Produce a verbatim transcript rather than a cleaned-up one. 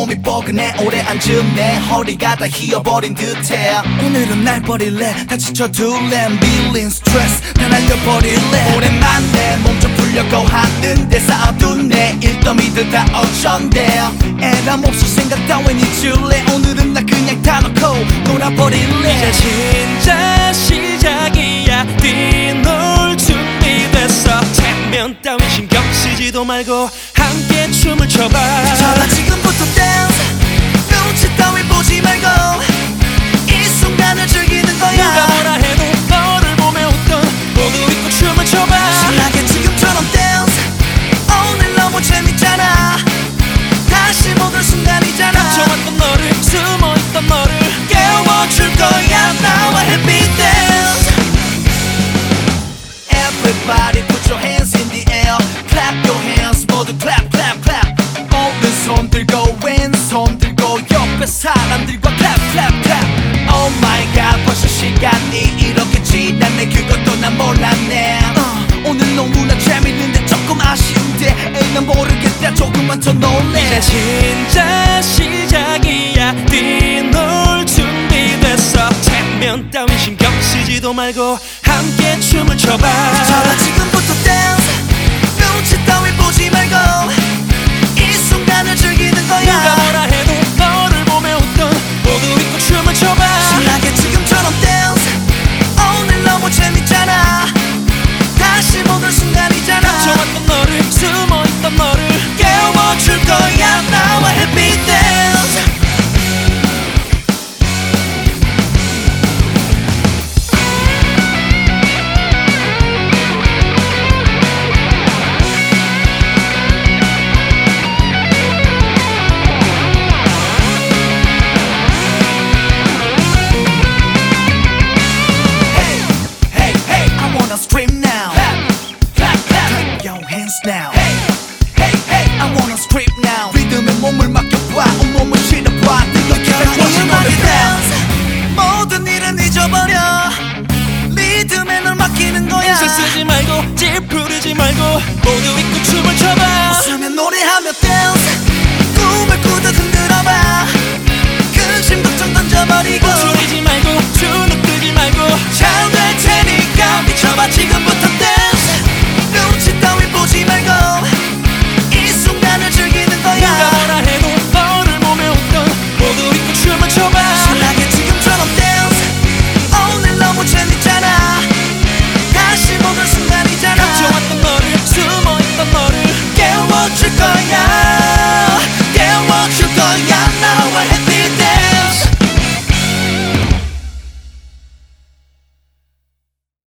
몸이 뻐근해 오래 앉은 내 허리가 다 휘어버린 듯해. 오늘은 날 버릴래 다 지쳐둘래 밀린 스트레스 다 날려버릴래. 오랜만에 몸 좀 풀려고 하는데 쌓아둔 내 일더미들 다 어쩐대. 애람 없을 생각 따윈 잊을래. 오늘은 나 그냥 다 놓고 놀아버릴래. 이제 진짜 시작이야. 뛰놀 준비됐어. 체면 따윈 신경 쓰지도 말고 함께 춤을 춰봐. 춰봐 지금부터 댄스. 눈치 따윈 보지 말고 이 순간을 즐기는 거야. 누가 뭐라 해도 너를 보며 웃던 모두 잊고 춤을 춰봐. 신나게 지금처럼 댄스. 오늘 너무 재밌잖아. 다시 모든 순간이잖아. 갇혀왔던 너를 숨어있던 너를 깨워줄 거야 나와 happy dance. Everybody put your hands in the air. Clap your hands 모두 clap clap clap. 오른손 들고 왼손 들고 옆에 사람들과 clap clap clap. Oh my god 벌써 시간이 이렇게 지났네. 그것도 난 몰랐네. uh, 오늘 너무나 재밌는데 조금 아쉬운데 에이 난 모르겠다 조금만 더 놀래. 이제 진짜 시작이야. 뛰놀 준비됐어. 체면 따윈 신경 쓰지도 말고 함께 춤을 춰봐. 춰봐 지금부터 댄스. 눈치 따윈 보지 말고 이 순간을 즐기는 거야. 누가 뭐라 해도 너를 보며 웃던 모두 잊고 춤을 춰봐. 신나게 지금처럼 댄스. 오늘 너무 재밌잖아. 다시 모든 순간이잖아. 갇혀왔던 너를 숨어있던 너를 깨워줄 거야 나와 happy dance. Hey, hey, hey, I wanna scream now. Clap, clap, clap. Clap your hands now. Hey, hey, hey, I wanna scream now. 리듬에 몸을 맡겨봐. 온몸을 실어봐. 느껴라 이 음악의 dance. 모든 일은 잊어버려. 리듬에 널 맡기는 거야. 인생 쓰지 말고 찌푸리지 말고 모두 잊고 춤을 춰봐.